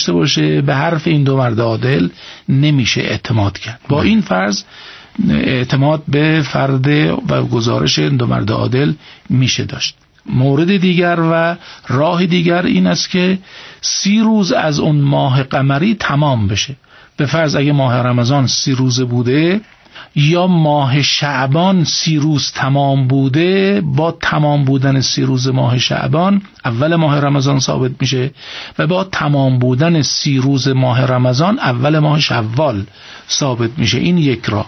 داشته باشه به حرف این دو مرد عادل نمیشه اعتماد کرد. با این فرض اعتماد به فرد و گزارش این دو مرد عادل میشه داشت. مورد دیگر و راه دیگر این است که 30 روز از اون ماه قمری تمام بشه. به فرض اگه ماه رمضان 30 روزه بوده یا ماه شعبان 30 روز تمام بوده، با تمام بودن 30 روز ماه شعبان اول ماه رمضان ثابت میشه و با تمام بودن 30 روز ماه رمضان اول ماه شوال ثابت میشه. این یک راه.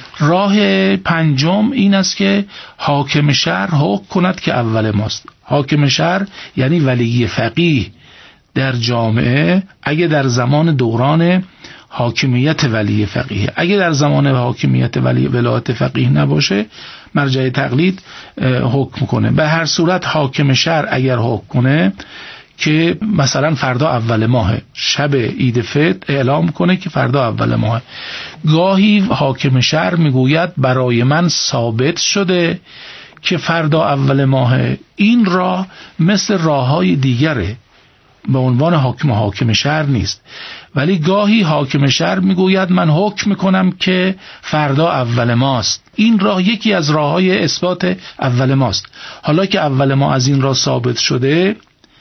راه پنجم این است که حاکم شهر حکم کند که اول ماست. حاکم شهر یعنی ولی فقیه در جامعه، اگه در زمان دوران حاکمیت ولی فقیه، اگه در زمان حاکمیت ولی ولایت فقیه نباشه مرجع تقلید حکم کنه. به هر صورت حاکم شهر اگر حکم کنه که مثلا فردا اول ماه، شب عید فطر اعلام کنه که فردا اول ماه، گاهی حاکم شهر میگوید برای من ثابت شده که فردا اول ماه. این راه مثل راههای دیگره، به عنوان حاکم شهر نیست، ولی گاهی حاکم شهر میگوید من حکم میکنم که فردا اول ماست. این راه یکی از راههای اثبات اول ماست. حالا که اول ما از این راه ثابت شده،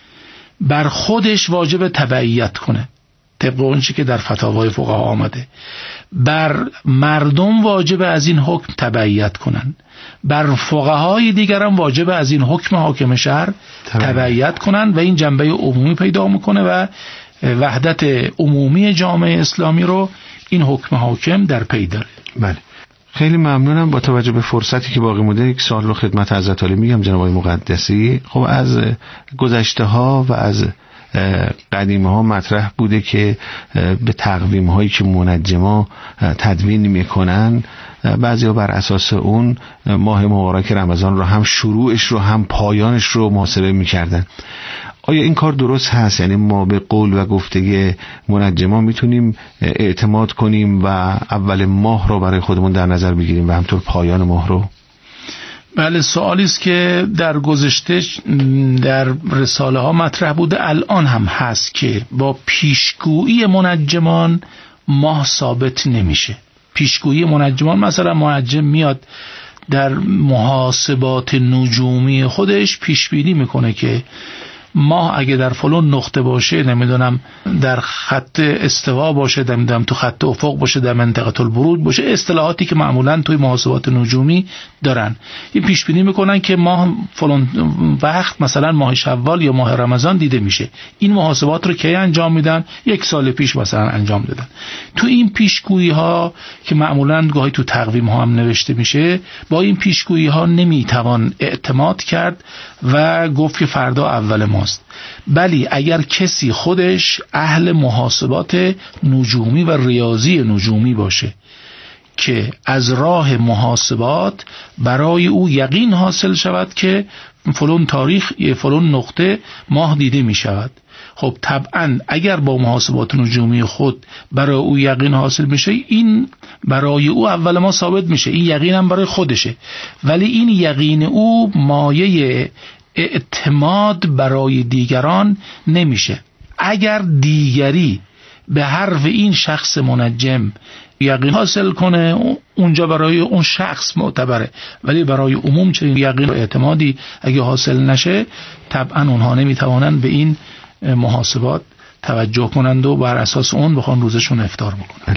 بر خودش واجب تبعیت کنه طبق اونچه که در فتاوای فقها آمده. بر مردم واجب از این حکم تبعیت کنن، بر فقهای دیگر هم واجب از این حکم حاکم شهر تبعیت کنن و این جنبه عمومی پیدا میکنه و وحدت عمومی جامعه اسلامی رو این حکم حاکم در پی داره. بله، خیلی ممنونم. با توجه به فرصتی که باقی مونده یک سوال رو خدمت حضرت عالی میگم جناب آقای مقدسی. خب از گذشته ها و از قدیمه ها مطرح بوده که به تقویم هایی که منجما تدوین میکنن بعضی ها بر اساس اون ماه مبارک رمضان رو هم شروعش رو هم پایانش رو محاسبه میکردن. آیا این کار درست هست؟ یعنی ما به قول و گفته منجما میتونیم اعتماد کنیم و اول ماه رو برای خودمون در نظر بگیریم و همطور پایان ماه رو؟ بله، سوالی است که در گذشته در رساله ها مطرح بوده، الان هم هست که با پیشگویی منجمان ماه ثابت نمیشه. پیشگویی منجمان، مثلا منجم میاد در محاسبات نجومی خودش پیش بینی میکنه که ماه اگه در فلان نقطه باشه، نمیدونم در خط استوا باشه، نمیدونم تو خط افق باشه، در منطقه البروج باشه، اصطلاحاتی که معمولا توی محاسبات نجومی دارن، این پیش بینی میکنن که ماه فلان وقت مثلا ماه شوال یا ماه رمضان دیده میشه. این محاسبات رو کی انجام میدن؟ 1 سال پیش مثلا انجام دادن. تو این پیشگویی ها که معمولا گاهی تو تقویم ها هم نوشته میشه، با این پیشگویی ها نمیتوان اعتماد کرد و گفت که فردا اول ماست. بلی اگر کسی خودش اهل محاسبات نجومی و ریاضی نجومی باشه که از راه محاسبات برای او یقین حاصل شود که فلان تاریخ فلان نقطه ماه دیده می شود، خب طبعا اگر با محاسبات نجومی خود برای او یقین حاصل میشه، این برای او اول ما ثابت میشه، این یقین هم برای خودشه، ولی این یقین او مایه اعتماد برای دیگران نمیشه. اگر دیگری به حرف این شخص منجم یقین حاصل کنه، اونجا برای اون شخص معتبره، ولی برای عموم چه یقین و اعتمادی اگه حاصل نشه، طبعا اونها نمیتوانند به این محاسبات توجه کنند و بر اساس اون بخوان روزشون افطار بکنند.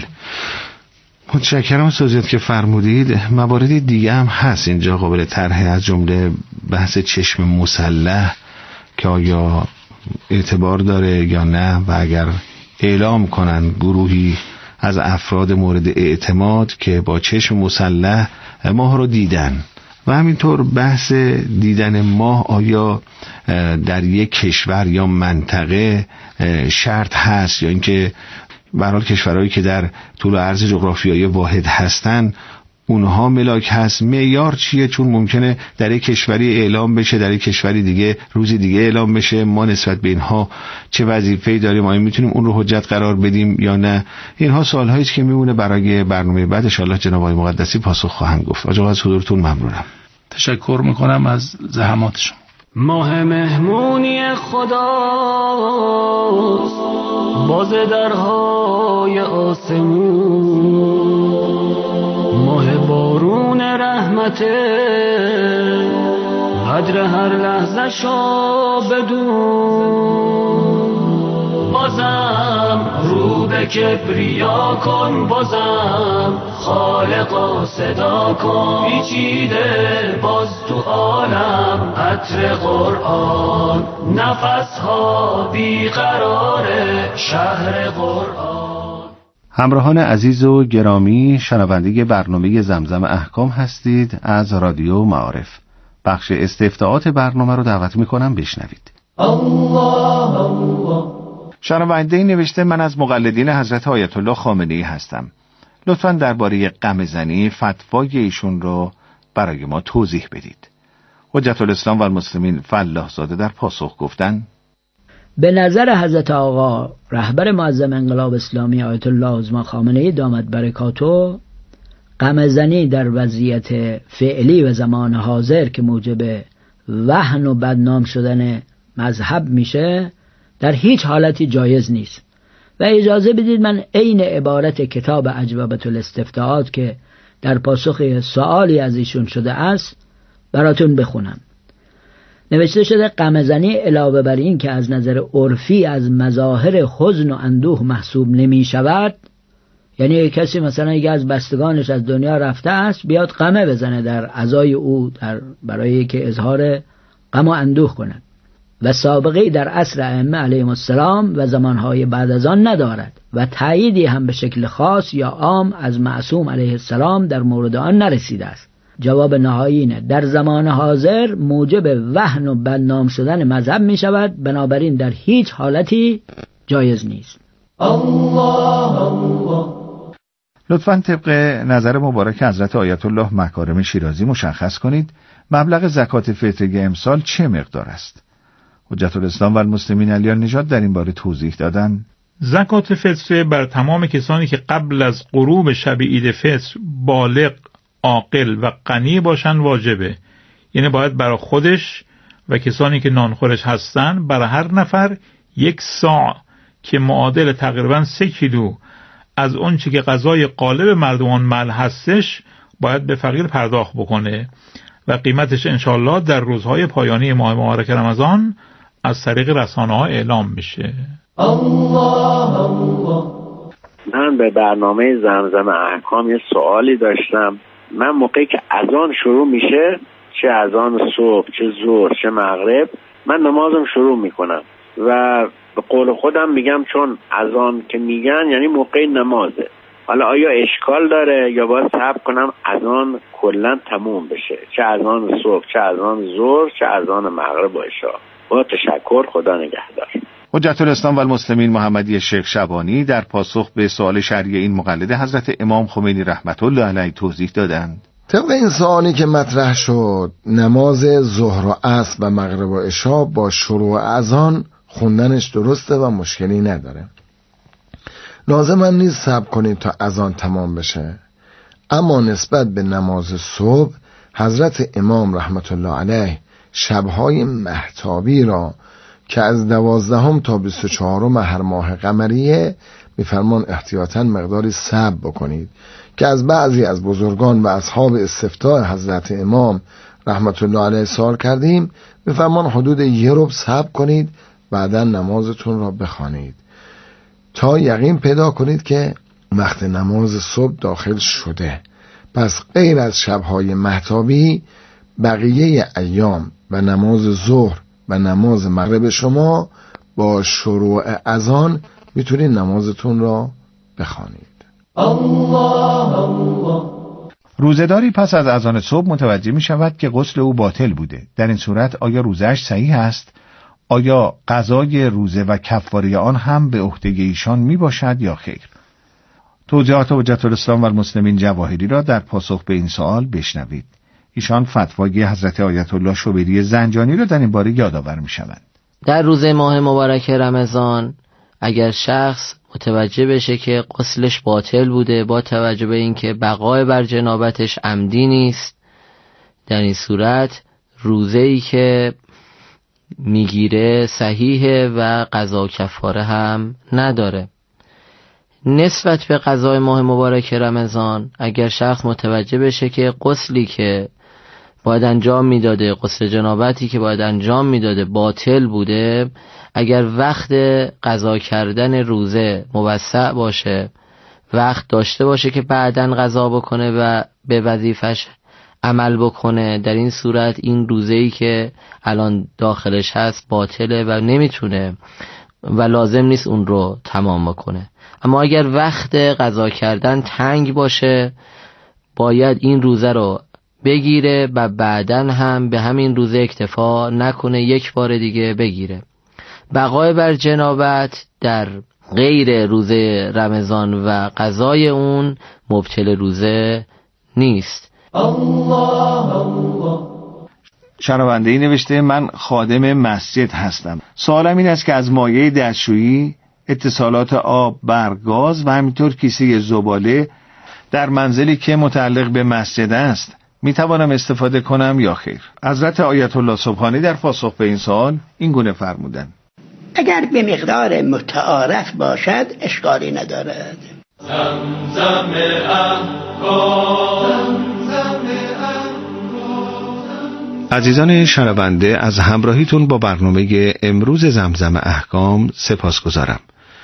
متشکرم از توضیحاتی که فرمودید. موارد دیگه هم هست اینجا قابل طرحه، از جمله بحث چشم مسلح که آیا اعتبار داره یا نه، و اگر اعلام کنن گروهی از افراد مورد اعتماد که با چشم مسلح ماه رو دیدن، و همینطور بحث دیدن ماه آیا در یک کشور یا منطقه شرط هست یا اینکه به هر حال کشورهایی که در طول و عرض جغرافیایی واحد هستن اونها ملاک هست. معیار چیه؟ چون ممکنه در یک کشوری اعلام بشه، در یک کشوری دیگه روز دیگه اعلام بشه. ما نسبت به اینها چه وظیفه‌ای داریم؟ آیا میتونیم اون رو حجت قرار بدیم یا نه؟ اینها سوال‌هایی است که میمونه برای برنامه بعد. ان شاءالله جناب آقای مقدسی پاسخ خواهند گفت. آقا از حضورتون ممنونم. تشکر میکنم از زحمات شما. ماه مهمونی خداست باز درهای آسمون، ماه بارون رحمته قدر هر لحظه شو بدون. بازم رو به کبریا کن، بازم خالقا صدا کن، پیچیده باز تو عالم عطر قرآن، نفسها بیقراره شهر قرآن. همراهان عزیز و گرامی، شنونده برنامه زمزم احکام هستید از رادیو معارف. بخش استفتاءات برنامه رو دعوت میکنم بشنوید. الله الله. شنونده نوشته من از مقلدین حضرت آیت الله خامنه‌ای هستم. لطفاً درباره غم‌زنی فتوای ایشون رو برای ما توضیح بدید. حجت الاسلام و المسلمین فلاح زاده در پاسخ گفتن: به نظر حضرت آقا رهبر معظم انقلاب اسلامی آیت الله عظما خامنه‌ای دامت برکاته، غم‌زنی در وضعیت فعلی و زمان حاضر که موجب وهن و بدنام شدن مذهب میشه در هیچ حالتی جایز نیست. و اجازه بدید من عین عبارت کتاب اجوبة الاستفتاءات که در پاسخ سوالی از ایشون شده است براتون بخونم. نوشته شده غم‌زنی علاوه بر این که از نظر عرفی از مظاهر حزن و اندوه محسوب نمی شود، یعنی کسی مثلا یکی از بستگانش از دنیا رفته است بیاد غمه بزنه در عزای او برای که اظهار غم و اندوه کند و سابقه در عصر ائمه علیهم السلام و زمانهای بعد از آن ندارد و تأییدی هم به شکل خاص یا عام از معصوم علیه السلام در مورد آن نرسیده است. جواب نهایی اینه در زمان حاضر موجب وهن و بدنام شدن مذهب می شود، بنابراین در هیچ حالتی جایز نیست. الله الله. لطفاً طبق نظر مبارک حضرت آیت الله مکارم شیرازی مشخص کنید مبلغ زکات فطری امسال چه مقدار است؟ حجت الاسلام و المسلمین علی نژاد در این باره توضیح دادن: زکات فطر بر تمام کسانی که قبل از غروب شب عید فطر بالغ، عاقل و غنی باشند واجبه. یعنی باید برای خودش و کسانی که نانخورش هستن برای هر نفر 1 صاع که معادل تقریبا 3 کیلو از اون چی که غذای غالب مردمان مل هستش باید به فقیر پرداخت بکنه و قیمتش انشالله در روزهای پایانی ماه مبارک رمضان از طریق رسانه‌ها اعلام میشه. الله الله. من به برنامه زمزم احکام یه سوالی داشتم. من موقعی که اذان شروع میشه، چه اذان صبح، چه ظهر، چه مغرب، من نمازم شروع میکنم و به قول خودم میگم چون اذان که میگن یعنی موقع نمازه. حالا آیا اشکال داره یا باید صبر کنم اذان کلا تموم بشه، چه اذان صبح، چه اذان ظهر، چه اذان مغرب و عشا؟ با تشکر، خدا نگهدار. حجت الاسلام و المسلمین محمدی شیخ شبانی در پاسخ به سوال شرعی این مقلد حضرت امام خمینی رحمت الله علیه توضیح دادند: طبق این سوالی که مطرح شد، نماز ظهر و عصر و مغرب و عشا با شروع اذان خوندنش درسته و مشکلی نداره. لازم هم نیست صبر کنید تا اذان تمام بشه. اما نسبت به نماز صبح، حضرت امام رحمت الله علیه شبهای مهتابی را که از 12 تا 24 هر ماه قمریه میفرمان احتیاطاً مقداری صبر بکنید که از بعضی از بزرگان و اصحاب استفتاء حضرت امام رحمت الله علیه سوال کردیم، میفرمان حدود 1 ربع صبر کنید، بعدا نمازتون را بخوانید تا یقین پیدا کنید که وقت نماز صبح داخل شده. پس غیر از شبهای مهتابی، بقیه ایام و نماز ظهر و نماز مغرب شما با شروع اذان میتونید نمازتون را بخوانید. الله الله. روزه‌داری پس از اذان صبح متوجه می شود که غسل او باطل بوده. در این صورت آیا روزه‌اش صحیح است؟ آیا قضای روزه و کفاره آن هم به عهده ایشان می باشد یا خیر؟ توضیحات حجت الاسلام و المسلمین جواهری را در پاسخ به این سوال بشنوید. ایشان فتوای حضرت آیت الله شوبری زنجانی را در این باره یادآور می شوند. در روز ماه مبارک رمضان اگر شخص متوجه بشه که غسلش باطل بوده با توجه به اینکه بقای بر جنابتش عمدی نیست، در این صورت روزه‌ای که میگیره صحیحه و قضا کفاره هم نداره. نسبت به قضای ماه مبارک رمضان اگر شخص متوجه بشه که غسلی که باید انجام میداده، غسل جنابتی که باید انجام میداده باطل بوده، اگر وقت قضا کردن روزه موسع باشه، وقت داشته باشه که بعداً قضا بکنه و به وظیفش عمل بکنه، در این صورت این روزه‌ای که الان داخلش هست باطله و نمیتونه و لازم نیست اون رو تمام بکنه. اما اگر وقت قضا کردن تنگ باشه باید این روزه رو بگیره و بعداً هم به همین روزه اکتفا نکنه، یک بار دیگه بگیره. بقای بر جنابت در غیر روزه رمضان و قضای اون مبطل روزه نیست. شنونده‌ای نوشته من خادم مسجد هستم. سوالم این است که از مایع دستشویی، اتصالات آب، برق، گاز و همینطور کیسه زباله در منزلی که متعلق به مسجد است می توانم استفاده کنم یا خیر؟ حضرت آیت الله سبحانی در پاسخ به این سوال این گونه فرمودند: اگر به مقدار متعارف باشد اشکالی ندارد. زمزم احکام. عزیزان شنونده، از همراهیتون با برنامه امروز زمزم احکام سپاسگزارم.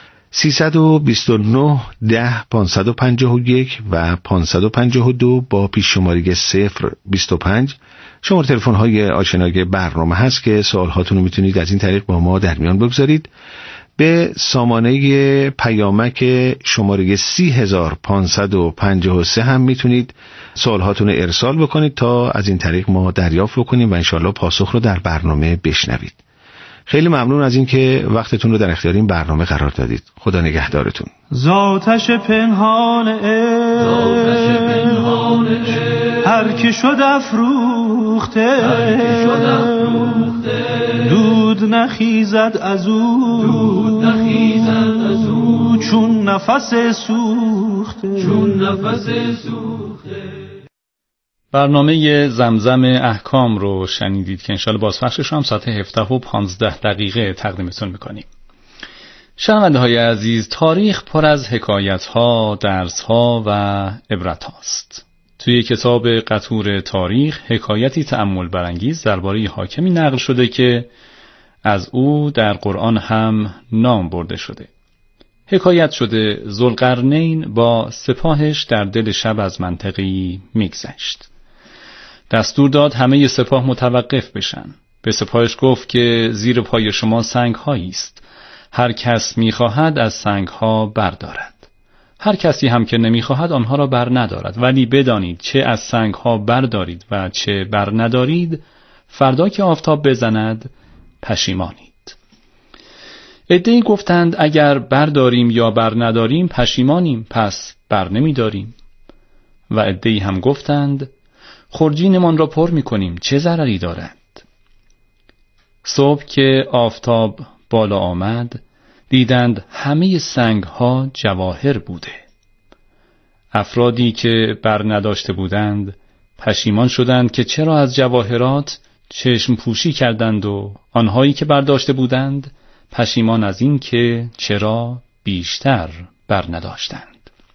329 10 551 و 552 با پیش شماره 025 شماره تلفن های آشنای برنامه هست که سوال هاتون رو میتونید از این طریق با ما در میان بگذارید. به سامانه پیامک شماره 30553 هم میتونید سوال هاتون رو ارسال بکنید تا از این طریق ما دریافت بکنیم و انشالله پاسخ رو در برنامه بشنوید. خیلی ممنون از این که وقتتون رو در اختیار این برنامه قرار دادید. خدا نگهدارتون. زاتش پنهان هر که شد افروخته، دود نخیزد از او چون نفس سوخته. برنامه زمزم احکام رو شنیدید که انشاءالله بازپخشش هم ساعت 17:15 تقدیمتون میکنیم. شنونده های عزیز، تاریخ پر از حکایت ها، درس ها و عبرت هاست. توی کتاب قطور تاریخ حکایتی تأمل برانگیز درباره حاکمی نقل شده که از او در قرآن هم نام برده شده. حکایت شده ذوالقرنین با سپاهش در دل شب از منطقه‌ای میگذشت. دستور داد همه سپاه متوقف بشن. به سپاهش گفت که زیر پای شما سنگ هایی است. هر کس میخواهد از سنگ ها بردارد. هر کسی هم که نمیخواهد آنها را بر ندارد. ولی بدانید چه از سنگ ها بردارید و چه بر ندارید، فردا که آفتاب بزند پشیمانید. عده‌ای گفتند اگر برداریم یا بر نداریم پشیمانیم، پس بر نمیداریم. و عده‌ای هم گفتند خرجینمان را پر میکنیم، چه ضرری دارد. صبح که آفتاب بالا آمد دیدند همه سنگ ها جواهر بوده. افرادی که بر نداشته بودند پشیمان شدند که چرا از جواهرات چشم پوشی کردند و آنهایی که برداشته بودند پشیمان از این که چرا بیشتر بر نداشتند.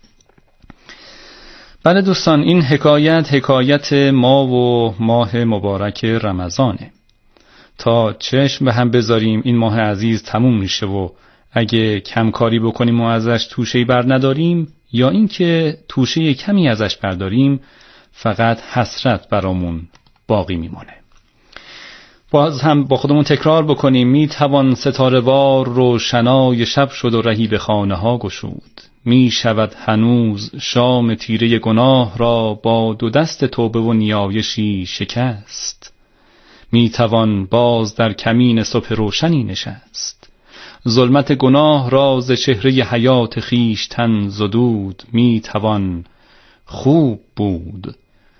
بله دوستان، این حکایت ما و ماه مبارک رمضانه. تا چشم به هم بذاریم این ماه عزیز تموم میشه و اگه کم کاری بکنیم و ازش توشه‌ای بر نداریم یا اینکه توشه کمی ازش برداریم فقط حسرت برامون باقی میمونه. باز هم با خودمون تکرار بکنیم: می توان ستاره وار روشنای شب شد و رهی به خانه ها گشود. می شود هنوز شام تیره گناه را با دو دست توبه و نیایشی شکست. می توان باز در کمین صبح روشنی نشست. ظلمت گناه را ز چهره حیات خویشتن زدود. می توان خوب بود.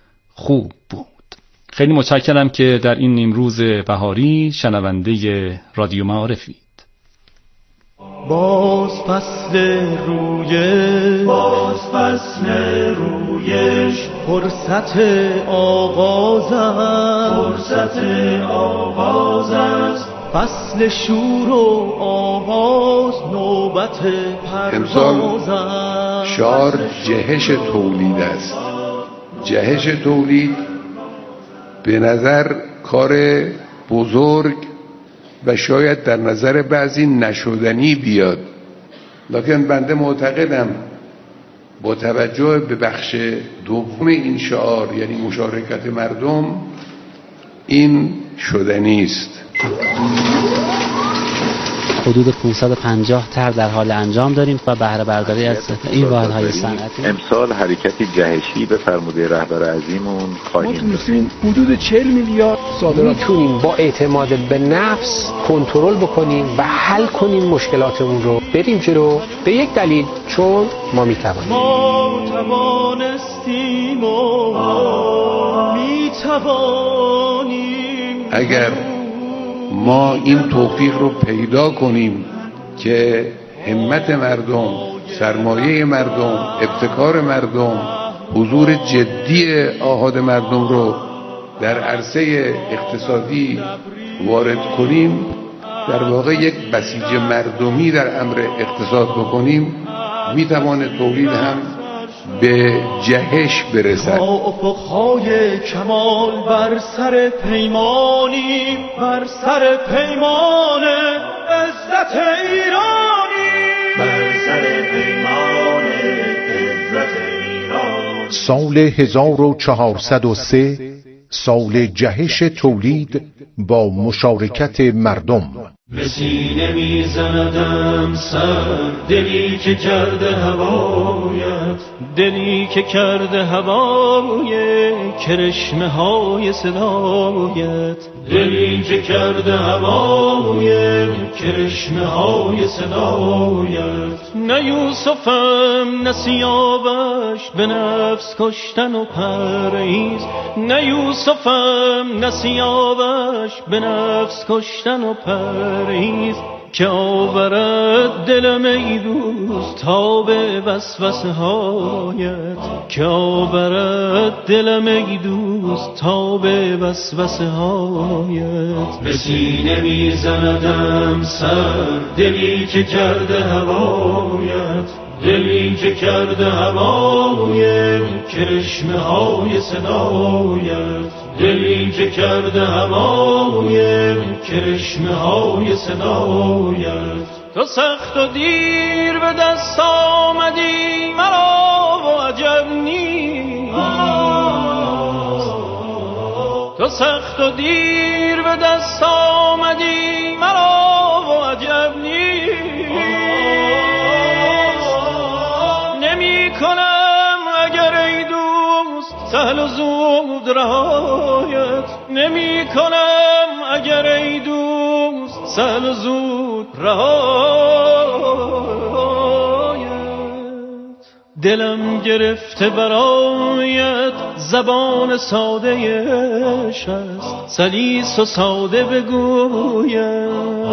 خیلی متشکرم که در این نیمروز بهاری شنونده رادیو معارفید. باز فصل رویش فرصت آغاز است فصل شور و آواز نوبت پرواز است. شعار جهش تولید است. جهش تولید به نظر کار بزرگ و شاید در نظر بعضی نشدنی بیاد، لکن بنده معتقدم با توجه به بخش دوم این شعار، یعنی مشارکت مردم، این شدنی است. حدود 550 طرح در حال انجام داریم و بهره برداری از این واحدهای صنعتی. امسال حرکتی جهشی به فرموده رهبر عظیممون خواهیم داشت. ما تونستیم حدود 40 میلیارد صادرات میتونیم با اعتماد به نفس کنترل بکنیم و حل کنیم مشکلاتمون رو، بریم جلو. به یک دلیل، چون ما میتوانیم. ما توانستیم و میتوانیم. اگر ما این توفیق رو پیدا کنیم که همت مردم، سرمایه مردم، ابتکار مردم، حضور جدی آحاد مردم رو در عرصه اقتصادی وارد کنیم، در واقع یک بسیج مردمی در امر اقتصاد بکنیم، میتواند تولید هم به جهش برسد. تا افقهای کمال بر سر پیمانی، بر سر پیمان عزت ایرانی، بر سر پیمان عزت ایرانی. سال 1403 سال جهش تولید با مشارکت مردم. به سینه میزندم سر، دلی که کرده هوایت، دلی که کرده هوای کرشمه های صدایت، دلی که کرده هوای کرشمه های صدایت. نه یوسفم نه سیاوش به نفس کشتن و پرهیز، نه یوسفم نه سیاوش به نفس کشتن و پرهیز، که آورد دلم ای دوست تا به وسوسه هایت، که آورد دلم ای دوست تا به وسوسه هایت. به سینه میزندم سر، دلی که کرده هوایت، دلی که کرده هوای کرشمه های صدایت، دلی که کرده هوای کرشمه های صدایت. تو سخت و دیر به دست آمدی مرا و عجب نیست، تو سخت و دیر به دست آمدی مرا و عجب نیست. نمی کنم اگر ای دوست سهل و زود رهایت، نمی کنم اگر ای دوست سهل و زود رهایت. دلم گرفته برایت زبان ساده عشق است، سلیس و ساده بگویم،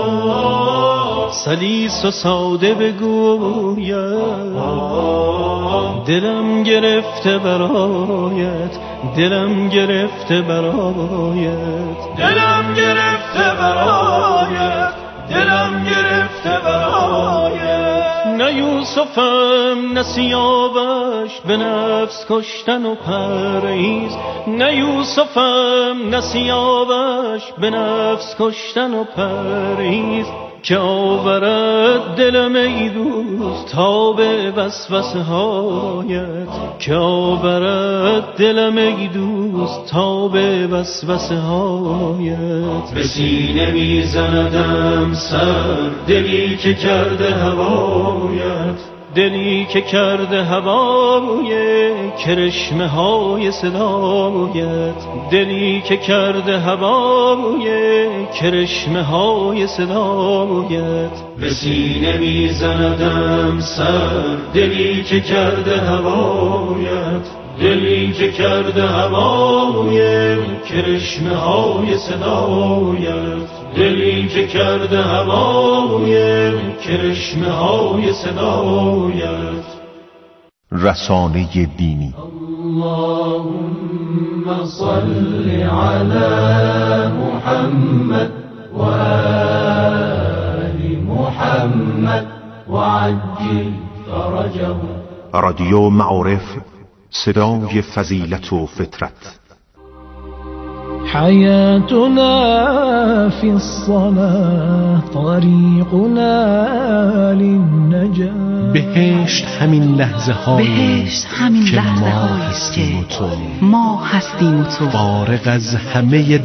سلیس و ساده بگویم. دلم گرفته برایت، دلم گرفته برایت، دلم گرفته برایت، دلم گرفته برایت. نه یوسفم نه سیاوش به نفس کشتن و پرهیز، نه یوسفم نه سیاوش به نفس کشتن و پرهیز، که آورد دلم ای دوست تا به وسوسه هایت، که آورد دلم ای دوست تا به وسوسه هایت. به سینه میزندم سر، دلی که کرده هوایت، دلی که کرده هوای کرشمه های صدایت، دلی که کرده هوای کرشمه های صدایت. به سینه میزندم سر، دلی که کرده هوایت، دلی که کرده هوای کرشمه های صدایت، دلی که کرده هوای کرشمه های صدایت. رسانه دینی. اللهم صل على محمد و وآل محمد وعجل فرجهم. رادیو معارف، صدای فضیلت و فطرت. حياتنا في الصلاة طريقنا للنجاة. بهشت همین لحظه هایی که ما هستیم و تو، فارغ از همه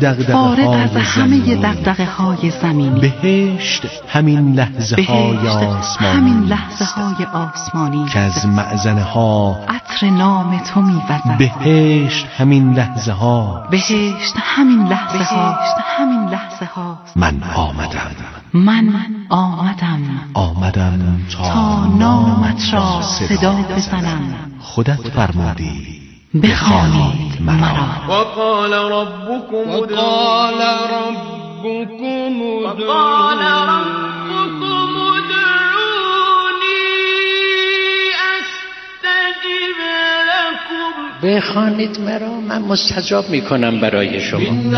دغدغه های زمینی. بهشت همین لحظه های آسمانی که از معزنه ها عطر نام تو می‌وزد. بهشت همین لحظه ها، همین لحظه ها من آمدم تا نامت را صدا بزنم. خودت فرمودی بخوانید مرا. وقال ربكم ادعوني استجب لكم. بخوانید مرا، من مستجاب میکنم برای شما. من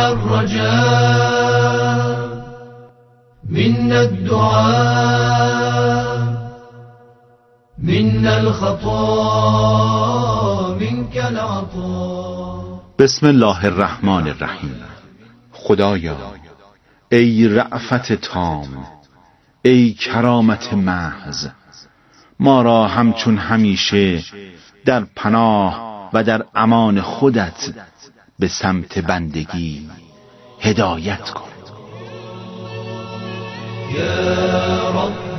الرجاء من الدعاء من الخطا منك العطاء. بسم الله الرحمن الرحیم. خدایا، ای رأفت تام، ای کرامت محض، ما را همچون همیشه در پناه و در امان خودت به سمت بندگی هدایت کن. یا رب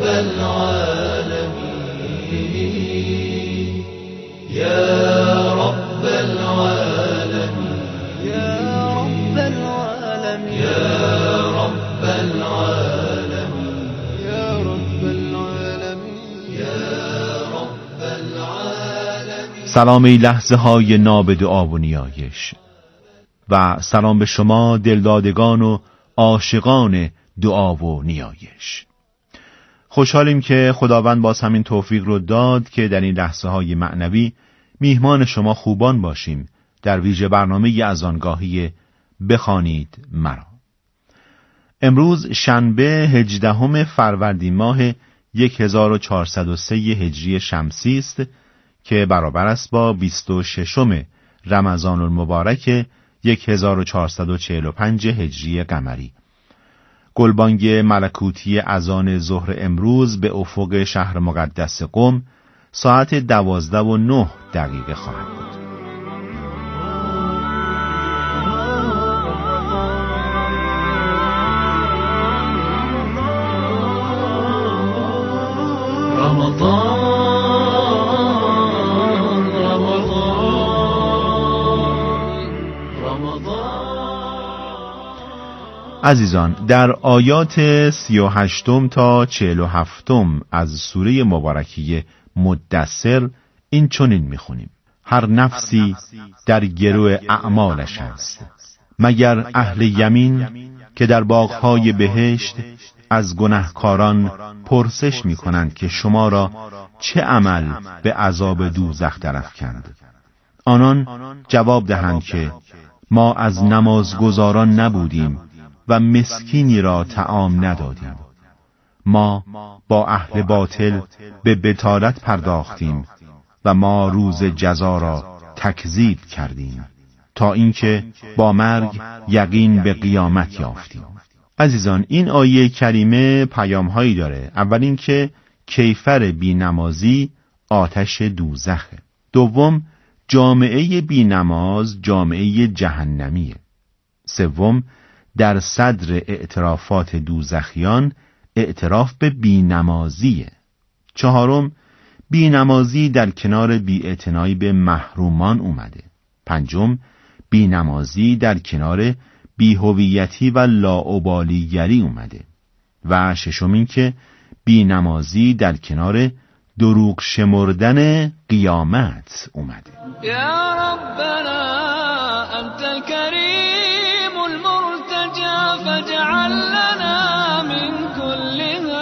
العالمین، یا رب العالمین، یا رب العالمین، یا رب العالمین، یا رب العالمین، یا رب العالمین. سلام ای لحظه های ناب دعا و نیایش، و سلام به شما دلدادگان و عاشقان دعا و نیایش. خوشحالیم که خداوند باز همین توفیق رو داد که در این لحظه های معنوی میهمان شما خوبان باشیم در ویژه برنامه اذانگاهی بخوانید مرا. امروز شنبه 18 فروردین ماه 1403 هجری شمسی است که برابر است با 26 رمضان المبارک 1445 هجری قمری. گلبانگ ملکوتی اذان ظهر امروز به افق شهر مقدس قم ساعت 12:09 خواهد بود. عزیزان، در آیات 38 تا 47 از سوره مبارکه مدثر این چنین میخونیم: هر نفسی در گرو اعمالش است، مگر اهل یمین که در باغهای بهشت از گناهکاران پرسش میکنند که شما را چه عمل به عذاب دوزخ درافکند. آنان جواب دهند که ما از نمازگزاران نبودیم و مسکینی را طعام ندادیم. ما با اهل باطل به بطالت پرداختیم و ما روز جزا را تکذیب کردیم تا اینکه با مرگ یقین به قیامت یافتیم. عزیزان، این آیه کریمه پیام‌هایی داره. اول اینکه کیفر بی‌نمازی آتش دوزخه. دوم، جامعه بی‌نماز جامعه جهنمیه. سوم، در صدر اعترافات دوزخیان اعتراف به بی‌نمازیه. چهارم، بی‌نمازی در کنار بی‌اعتنایی به محرومان اومده. پنجم، بی‌نمازی در کنار بی‌هویتی و لاابالیگری اومده. و ششم این که بی‌نمازی در کنار دروغ شمردن قیامت اومده. یا ربنا انت الكریم المرتجى فاجعل لنا من كل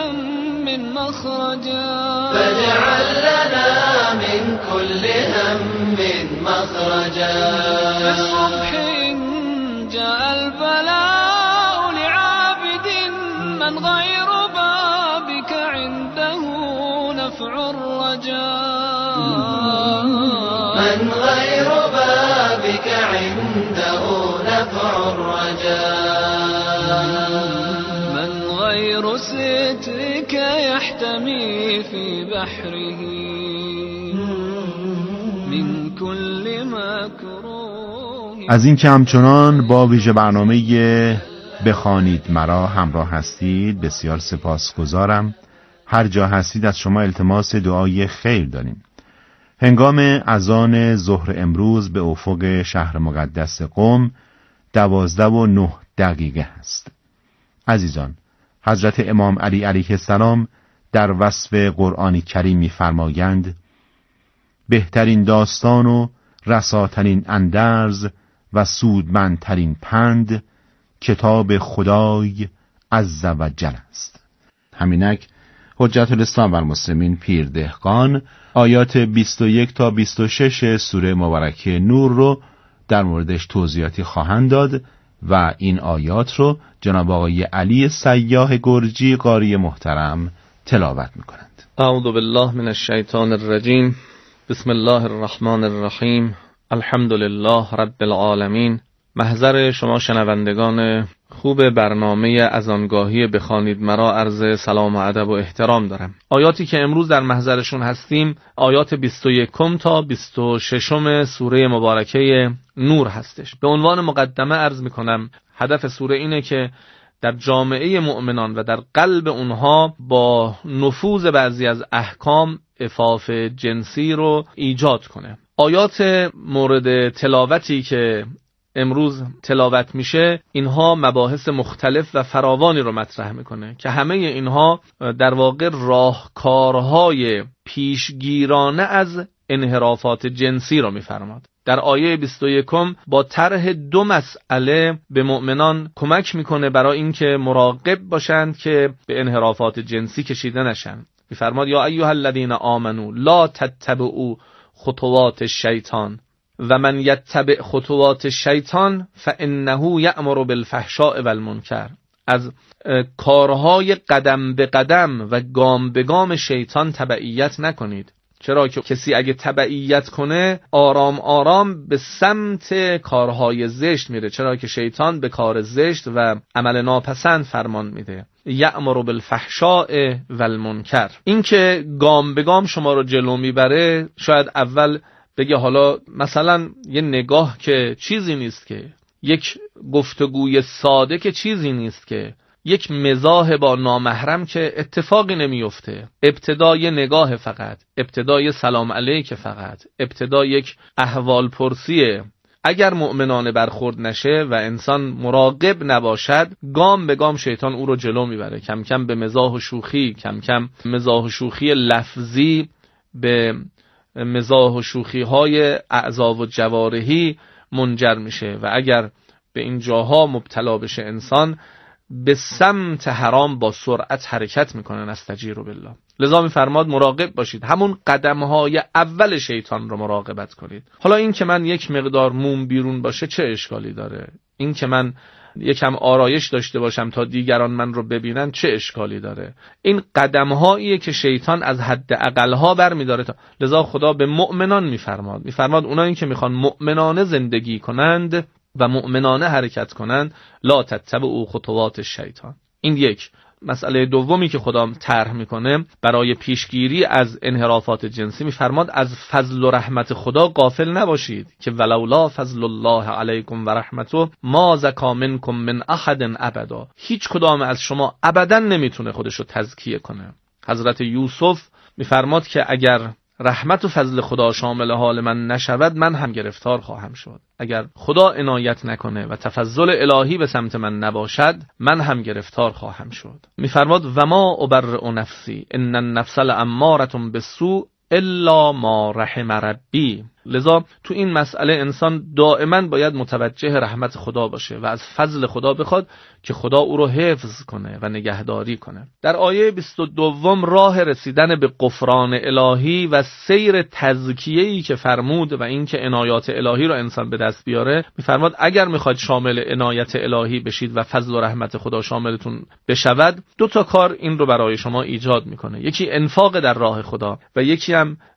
هم مخرجا، فاجعل لنا من كل هم مخرجا. في الصبح جاء البلاء لعابد من غير بابك عنده نفع الرجاء من غير سترك يحتمي في بحره من كل مكروه. از این که همچنان با ویژه برنامه بخوانید مرا همراه هستید بسیار سپاسگزارم. هر جا هستید از شما التماس دعای خیر داریم. هنگام اذان ظهر امروز به افق شهر مقدس قم 12:09 است. عزیزان، حضرت امام علی علیه السلام در وصف قرآن کریم می‌فرمایند: بهترین داستان و رساترین اندرز و سودمندترین پند کتاب خدای عز و جل است. همینک حجت الاسلام بر مسلمین پیر دهقان آیات 21 تا 26 سوره مبارکه نور رو در موردش توضیحاتی خواهند داد و این آیات رو جناب آقای علی سیاح گرجی قاری محترم تلاوت می‌کنند. اعوذ بالله من الشیطان الرجیم. بسم الله الرحمن الرحیم. الحمد لله رب العالمین. محضر شما شنوندگان خوب برنامه اذانگاهی بخوانید مرا عرض سلام و ادب و احترام دارم. آیاتی که امروز در محضرشون هستیم آیات 21 تا 26 سوره مبارکه نور هستش. به عنوان مقدمه عرض میکنم هدف سوره اینه که در جامعه مؤمنان و در قلب اونها با نفوذ بعضی از احکام عفاف جنسی رو ایجاد کنه. آیات مورد تلاوتی که امروز تلاوت میشه اینها مباحث مختلف و فراوانی رو مطرح میکنه که همه اینها در واقع راهکارهای پیشگیرانه از انحرافات جنسی رو میفرماد. در آیه 21 با طرح 2 مسئله به مؤمنان کمک میکنه برای اینکه مراقب باشند که به انحرافات جنسی کشیده نشن. میفرماد یا ایها الذین آمنو لا تتبعوا خطوات الشیطان و من یتبع خطوات الشیطان فانه یأمر بالفحشاء والمنکر. از کارهای قدم به قدم و گام به گام شیطان تبعیت نکنید، چرا که کسی اگه تبعیت کنه آرام آرام به سمت کارهای زشت میره، چرا که شیطان به کار زشت و عمل ناپسند فرمان میده. یأمر بالفحشاء والمنکر. این که گام به گام شما رو جلو میبره، شاید اول بگه حالا مثلا یه نگاه که چیزی نیست که، یک گفتگوی ساده که چیزی نیست که، یک مزاح با نامحرم که اتفاقی نمیفته، ابتدای نگاه فقط، ابتدای سلام علیک فقط، ابتدای یک احوال پرسیه. اگر مؤمنانه برخورد نشه و انسان مراقب نباشد، گام به گام شیطان او رو جلو میبره، کم کم به مزاح و شوخی، کم کم مزاح و شوخی لفظی، به مزاح و شوخی های اعضا و جوارحی منجر میشه و اگر به این جاها مبتلا بشه انسان به سمت حرام با سرعت حرکت میکنن. استجیروا بالله. لذا میفرماد مراقب باشید، همون قدمهای اول شیطان رو مراقبت کنید. حالا این که من یک مقدار موم بیرون باشه چه اشکالی داره؟ این که من یکم آرایش داشته باشم تا دیگران من رو ببینن چه اشکالی داره؟ این قدمهاییه که شیطان از حد اقلها برمیداره. لذا خدا به مؤمنان میفرماد اونایی که میخوان مؤمنانه زندگی کنند و مؤمنانه حرکت کنند لا تتبعوا خطوات الشیطان. این یک. مسئله دومی که خدا طرح میکنه برای پیشگیری از انحرافات جنسی، میفرماد از فضل و رحمت خدا غافل نباشید که ولولا فضل الله علیکم و رحمته ما زکا منکم من احد ابدا. هیچ کدام از شما ابدا نمیتونه خودشو تزکیه کنه. حضرت یوسف میفرماد که اگر رحمت و فضل خدا شامل حال من نشود من هم گرفتار خواهم شد. اگر خدا عنایت نکنه و تفضل الهی به سمت من نباشد من هم گرفتار خواهم شد. میفرماد و ما ابرئ نفسی ان النفس لاماره بالسوء الا ما رحم ربی. لذا تو این مسئله انسان دائما باید متوجه رحمت خدا باشه و از فضل خدا بخواد که خدا او رو حفظ کنه و نگهداری کنه. در آیه 22 راه رسیدن به غفران الهی و سیر تزکیه‌ای که فرمود و این که عنایات الهی رو انسان به دست بیاره، میفرماد اگر میخواید شامل عنایت الهی بشید و فضل و رحمت خدا شاملتون بشود، 2 کار این رو برای شما ایجاد میکنه. یکی انفاق در راه خدا و یکی هم